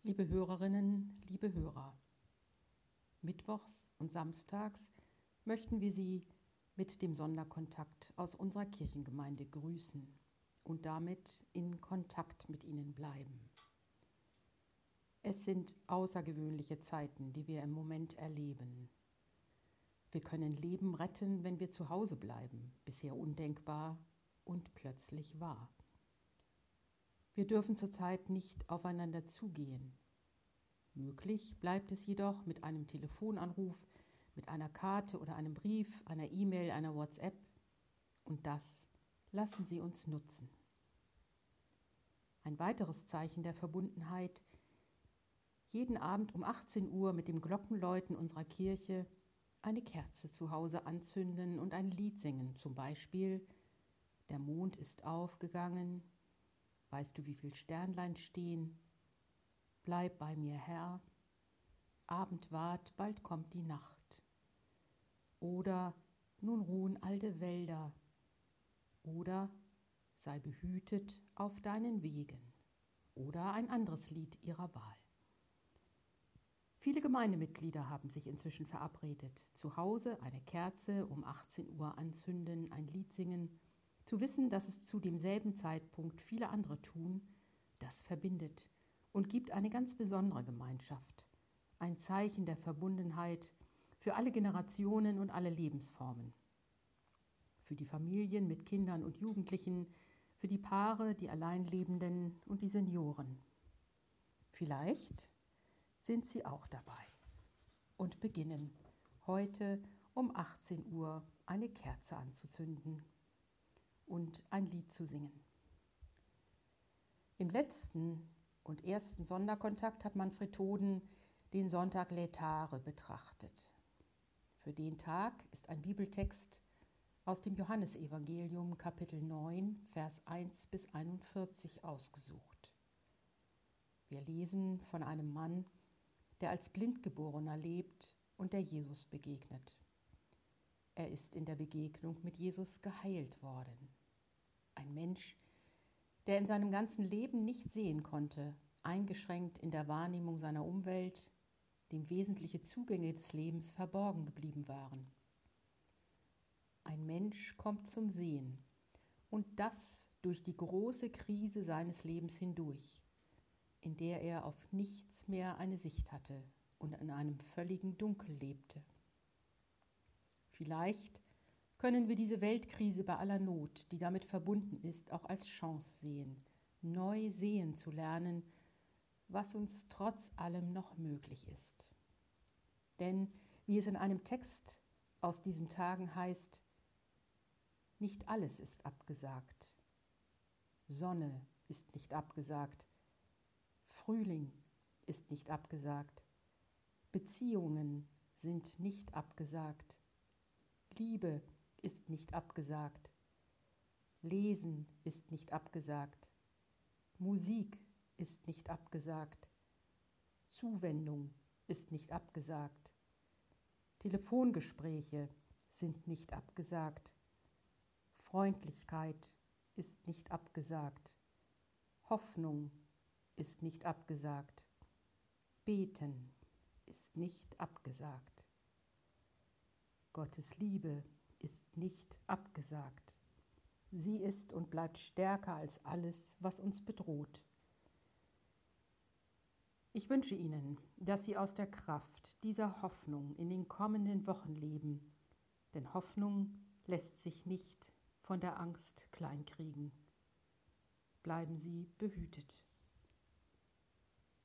Liebe Hörerinnen, liebe Hörer, mittwochs und samstags möchten wir Sie mit dem Sonderkontakt aus unserer Kirchengemeinde grüßen und damit in Kontakt mit Ihnen bleiben. Es sind außergewöhnliche Zeiten, die wir im Moment erleben. Wir können Leben retten, wenn wir zu Hause bleiben, bisher undenkbar und plötzlich wahr. Wir dürfen zurzeit nicht aufeinander zugehen. Möglich bleibt es jedoch mit einem Telefonanruf, mit einer Karte oder einem Brief, einer E-Mail, einer WhatsApp. Und das lassen Sie uns nutzen. Ein weiteres Zeichen der Verbundenheit: jeden Abend um 18 Uhr mit dem Glockenläuten unserer Kirche eine Kerze zu Hause anzünden und ein Lied singen, zum Beispiel Der Mond ist aufgegangen, weißt du, wie viel Sternlein stehen, bleib bei mir, Herr, Abend ward, bald kommt die Nacht. Oder nun ruhen alte Wälder. Oder sei behütet auf deinen Wegen. Oder ein anderes Lied ihrer Wahl. Viele Gemeindemitglieder haben sich inzwischen verabredet. Zu Hause eine Kerze um 18 Uhr anzünden, ein Lied singen. Zu wissen, dass es zu demselben Zeitpunkt viele andere tun, das verbindet und gibt eine ganz besondere Gemeinschaft. Ein Zeichen der Verbundenheit für alle Generationen und alle Lebensformen. Für die Familien mit Kindern und Jugendlichen, für die Paare, die Alleinlebenden und die Senioren. Vielleicht sind Sie auch dabei und beginnen heute um 18 Uhr eine Kerze anzuzünden und ein Lied zu singen. Im letzten und ersten Sonderkontakt hat Manfred Toden den Sonntag Laetare betrachtet. Für den Tag ist ein Bibeltext aus dem Johannesevangelium Kapitel 9, Vers 1 bis 41 ausgesucht. Wir lesen von einem Mann, der als Blindgeborener lebt und der Jesus begegnet. Er ist in der Begegnung mit Jesus geheilt worden. Ein Mensch, der in seinem ganzen Leben nicht sehen konnte, eingeschränkt in der Wahrnehmung seiner Umwelt, dem wesentliche Zugänge des Lebens verborgen geblieben waren. Ein Mensch kommt zum Sehen und das durch die große Krise seines Lebens hindurch, in der er auf nichts mehr eine Sicht hatte und in einem völligen Dunkel lebte. Vielleicht können wir diese Weltkrise bei aller Not, die damit verbunden ist, auch als Chance sehen, neu sehen zu lernen, was uns trotz allem noch möglich ist. Denn, wie es in einem Text aus diesen Tagen heißt, nicht alles ist abgesagt. Sonne ist nicht abgesagt. Frühling ist nicht abgesagt. Beziehungen sind nicht abgesagt. Liebe ist nicht abgesagt. Lesen ist nicht abgesagt. Musik ist nicht abgesagt. Zuwendung ist nicht abgesagt. Telefongespräche sind nicht abgesagt. Freundlichkeit ist nicht abgesagt. Hoffnung ist nicht abgesagt. Beten ist nicht abgesagt. Gottes Liebe ist nicht abgesagt. Sie ist und bleibt stärker als alles, was uns bedroht. Ich wünsche Ihnen, dass Sie aus der Kraft dieser Hoffnung in den kommenden Wochen leben, denn Hoffnung lässt sich nicht von der Angst kleinkriegen. Bleiben Sie behütet.